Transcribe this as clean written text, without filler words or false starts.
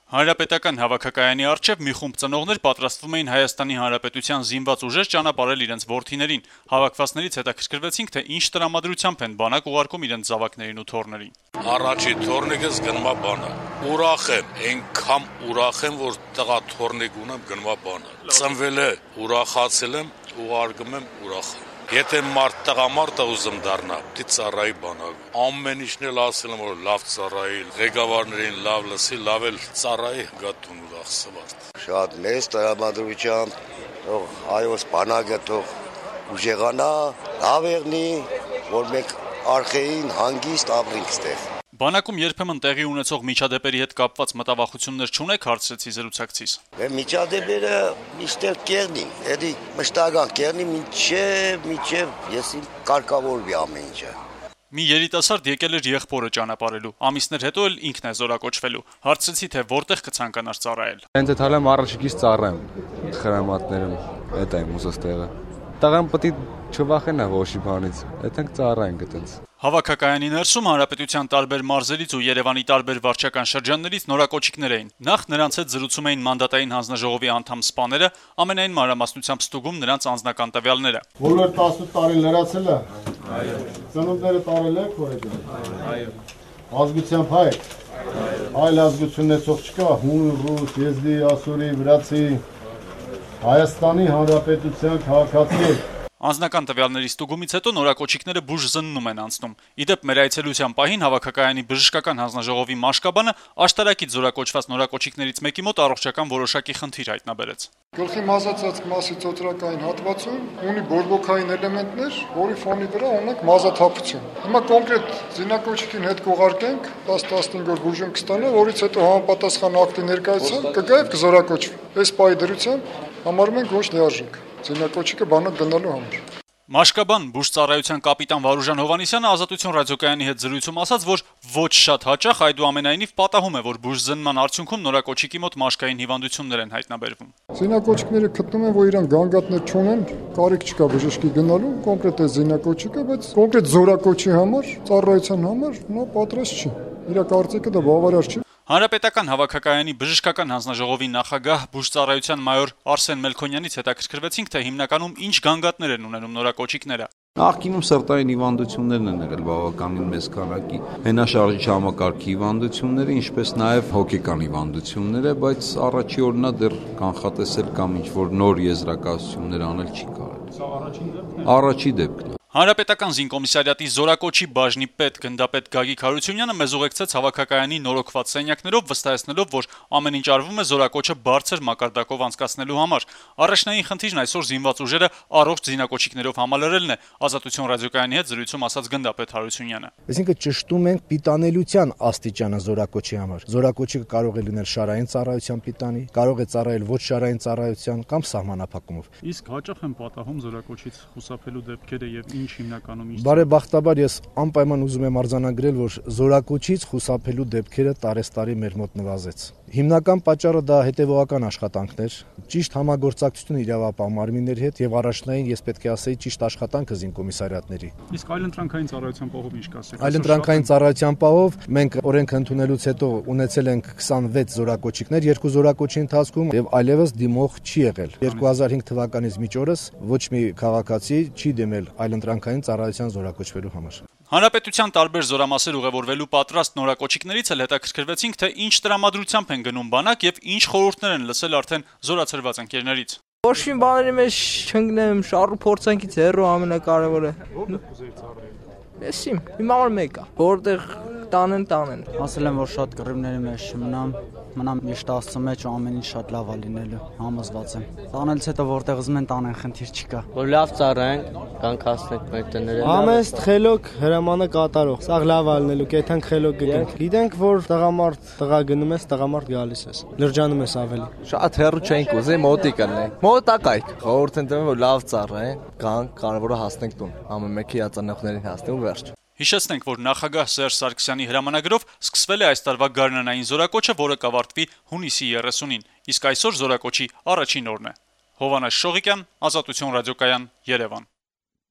Հանրապետական հավաքակայանի առջև մի խումբ ծնողներ պատրաստվում էին Հայաստանի Հանրապետության զինված ուժեր ճանապարհել իրենց որդիներին։ Հավաքվածներից հետաքրքրվեցինք, թե ինչ տրամադրությամբ են բանակ ուղարկում իրենց զավակներին ու թոռներին։ Առաջի թորնիկս գնվա բանը։ Ուրախ եմ, այնքան ուրախ եմ, որ տղա թորնիկ ունեմ գնվա բանը։ Ծնվել է, ուրախացել եմ, ուղարկում եմ ուրախ։ Եթե տղամարդ ուզում դառնա, պիտի ծառայի բանակ։ Ամեն ինչն էլ ասել եմ, որ լավ ծառայի, ղեկավարներին լավ լսի, լավ էլ ծառայի գտուն ուրախ սվարդ։ Շատ մեծ տրամադրությամբ, թող հայոց բանակը թող ուժեղանա, լավ եղնի, որ մենք արխեին հանգիստ ապրենք ստեղ։ Բանակում երբեմն տեղի ունեցող միջադեպերի հետ կապված մտավախություններ չունեք, հարցրեցի զրուցակցիս։ Միջադեպերը միշտ կերնի, էդի մշտական կերնի մինչև եսի կարգավորվի ամեն ինչը։ Մի երիտասարդ եկել էր եղբորը ճանապարհելու, ամիսներ հետո էլ ինքն է զորակոչվելու։ Հարցրեցի, թե որտեղ կցանկանար ծառայել։ Հենց այդ հալեմ առաջիկից ծառայեմ խրամատներում, այդ եմ ուզած տեղը։ Տղան պետք է չվախենա ոչի բանից, այդենք ծառայենք այդպես։ Հավաքակայանի ներսում հանրապետության տարբեր մարզերից ու Երևանի տարբեր վարչական շրջաններից նորակոչիկներ էին։ Նախ նրանց հետ զրուցում էին մանդատային հանձնաժողովի անդամ սպաները, ամենայն մանրամասնությամբ ստուգում նրանց անձնական տվյալները։ Բոլոր 18 տարի լրացել է։ Այո։ Ծնունդները տարել եք որը։ Այո։ Ազգությամբ հայ։ Այլ ազգություն ունեցող չկա, հուն, ռուս, եզդի, ասուրի, վրացի, Հայաստանի Հանրապետության քաղաքացի։ Անձնական տվյալների ստուգումից հետո նորակոչիկները բուժզննում են անցնում։ Իդեպ մեր այցելության պահին հավաքակայանի բժշկական հանձնաժողովի մաշկաբանը աշտարակից զորակոչված նորակոչիկներից մեկի մոտ առողջական որոշակի խնդիր հայտնաբերեց։ Գլխի մազածած մասի ծոծրակային հատվածում ունի բորբոքային էլեմենտներ, որի ֆոնի վրա ունենք մազաթափություն։ Հիմա կոնկրետ զինակոչիկին հետ կուղարկենք 10-15 օր բուժում կստանա, որից հետո համապատասխան ակտի ներկայացում կգա եւ կզորակոչվի։ Այս պահի դրությամբ համարում ենք ոչ լիարժեք զինակոչիկը բանակ գնալու համար։ Մաշկաբան բուժծառայության կապիտան Վարուժան Հովհաննիսյանը Ազատություն ռադիոկայանի հետ զրույցում ասաց, որ ոչ շատ հաճախ այդուամենայնիվ պատահում է, որ բուժզնման արդյունքում նորակոչիկի մոտ մաշկային հիվանդություններ են հայտնաբերվում։ Զինակոչիկները գտնում են, որ իրան գանգատներ չունեն, կարիք չկա բժշկի գնալու, կոնկրետ է զինակոչիկը, բայց կոնկրետ զորակոչի համար, ծառայության համար նա պատրաստ չի։ Իր կարծիքը դա բավարար չի։ Հանրապետական հավաքակայանի բժշկական հանձնաժողովի նախագահ բուժծառայության մայոր Արսեն Մելքոնյանից հետաքրքրվեցինք, թե հիմնականում ինչ գանգատներ են ունենում նորակոչիկները։ Նախկինում սրտային հիվանդություններն են եղել բավականին մեծ քանակի, հենաշարժիչ համակարգի հիվանդությունները, ինչպես նաև հոգեկան հիվանդությունները, բայց առաջի օրնա դեռ կանխատեսել կամ ինչ-որ նոր եզրակացություններ անել չի կարելի։ Սա առաջին դեպքն է։ Առաջի դեպքն է։ Հանրապետական զինկոմիսարիատի զորակոչի բաժնի պետ գնդապետ Գագիկ Հարությունյանը մեզ ուղեկցեց հավաքակայանի նորոգված սենյակներով, վստահեցնելով, որ ամեն ինչ արվում է զորակոչը բարձր մակարդակով անցկացնելու համար։ Առաջնային խնդիրն այսօր զինված ուժերը առողջ զինակոչիկներով համալրելն է, Ազատություն ռադիոկայանի հետ զրույցում ասաց գնդապետ Հարությունյանը։ Այսինքն ճշտում ենք պիտանելիության աստիճանը զորակոչի համար։ Զորակոչիկը կարող է լինել շարային ծառայության պիտանի, կարող է ծառայել ոչ շարային ծառայության կամ սահմանափակումով։ Իսկ հաճախ են պատահում զորակոչից խուսափելու դեպքերը եւ հիմնականում ինչ։ Բարեբախտաբար ես անպայման ուզում եմ արձանագրել, որ զորակոչից խուսափելու դեպքերը տարեստարի մեր մոտ նվազեց։ Հիմնական պատճառը դա հետևողական աշխատանքներ, ճիշտ համագործակցություն իրավապահ մարմինների հետ եւ առաջնային, ես պետք է ասեի, ճիշտ աշխատանքը զինկոմիսարիատների։ Իսկ այլընտրանքային ծառայության պահով ինչ կասեք։ Այլընտրանքային ծառայության պահով մենք օրենք ընդունելուց հետո ունեցել ենք 26 զորակոչիկներ, 2 զորակոչի ընթացքում եւ այլևս դիմող չի եղել։ 2005 թվականից մինչ օրս ոչ մի քաղաքացի չի դիմել այլընտրանքային ծառայության զորակոչվելու համար։ Հանրապետության տարբեր զորամասեր ուղևորվելու պատրաստ նորակոչիկներից էլ հետաքրքրվեցինք, թե ինչ տրամադրությամբ են գնում բանակ եւ ինչ խորհուրդներ են լսել արդեն զորացրված ընկերներից։ Ոչ մի բաների մեջ չընկնեմ, շարժու փորձանքից հեռու ամենակարևորը։ Էսիմ, հիմա որ մեկա, որտեղ տանեն։ Ասել եմ, որ շատ կռիվների մեջ չմնամ միշտ Աստծո մեջ ու ամեն ինչ շատ լավ է լինելու, համոզված եմ։ Տանելուց հետո որտեղ ուզում են տանեն, խնդիր չկա։ Որ լավ ծառայենք, կանք հասնենք մեր տները։ Համեստ խելոք հրամանը կատարող, սա լավ է լինելու, կեթանք խելոք գնանք։ Գիտենք, որ տղա գնում ես, տղամարդ գալիս ես։ Լրջանում ես ավելի։ Շատ հեռու չենք ուզի, մոտիկ լինենք։ Մոտակայք։ Խորհուրդ եմ տվել, որ լավ ծառայենք, կանք կարևորը հասնենք տուն։ Ամեն մեկի ածանողներին հասնենք ու վերջ։ Հիշեցնենք, որ նախագահ Սերժ Սարգսյանի հրամանագրով սկսվել է այս տարվա գարնանային զորակոչը, որը կավարտվի հունիսի 30-ին, իսկ այսօր զորակոչի առաջին օրն է։ Հովհաննես Շողիկյան, Ազատություն ռադիոկայան, Երևան։